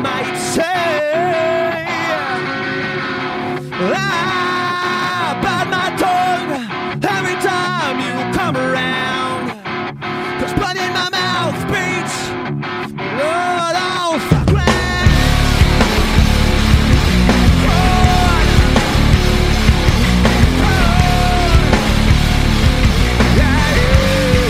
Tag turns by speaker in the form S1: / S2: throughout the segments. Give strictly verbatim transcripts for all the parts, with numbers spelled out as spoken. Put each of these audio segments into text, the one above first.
S1: might say. I bite my tongue every time you come around, 'cause blood in my mouth beats blood off the ground. Oh, oh, yeah, yeah.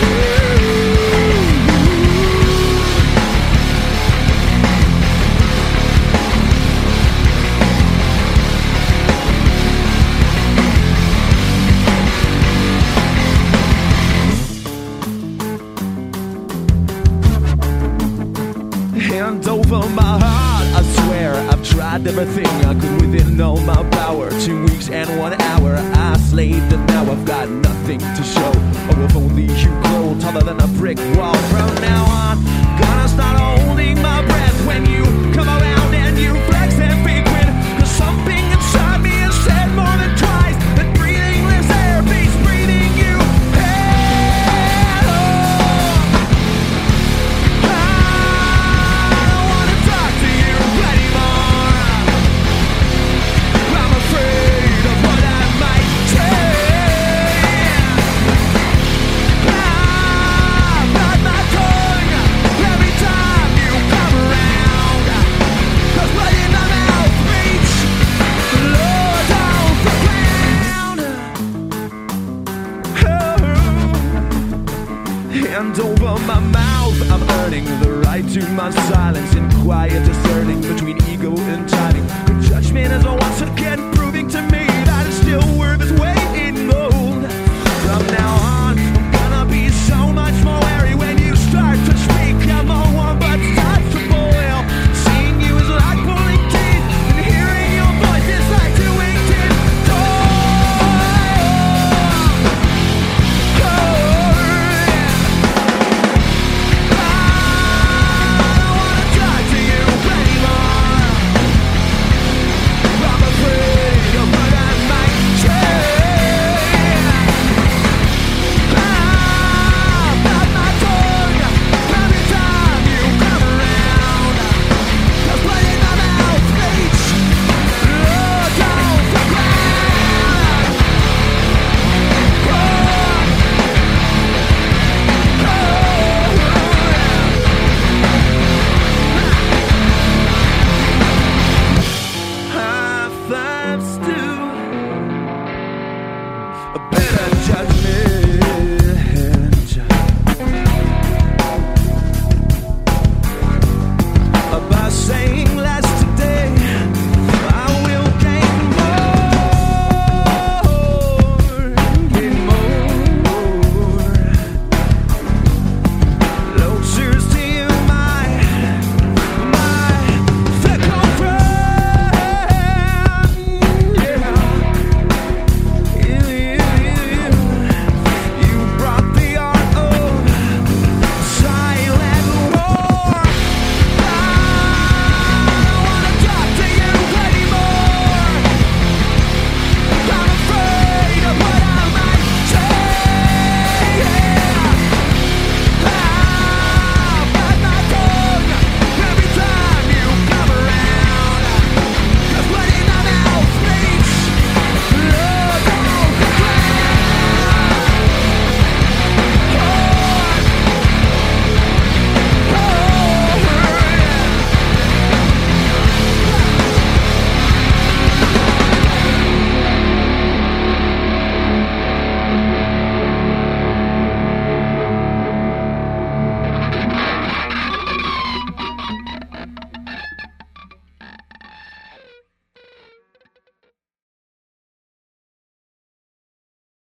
S1: Hand over my heart, I swear I've tried everything I could within all my power. Two weeks and one hour I slaved, and now I've got nothing to show. Oh, if only you grow taller than a brick wall. From now on, gonna start holding my breath when you come around and you flex that big grin. 'Cause something inside me has said more than twice that breathing lives there, beats breathing you. Hand over my mouth, I'm earning the right to my silence in quiet discerning.